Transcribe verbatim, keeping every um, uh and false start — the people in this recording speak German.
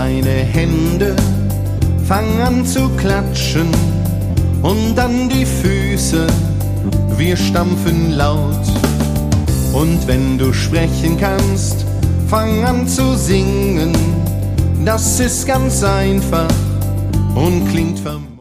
deine Hände, fang an zu klatschen und dann die Füße, wir stampfen laut. Und wenn du sprechen kannst, fang an zu singen, das ist ganz einfach und klingt verrückt.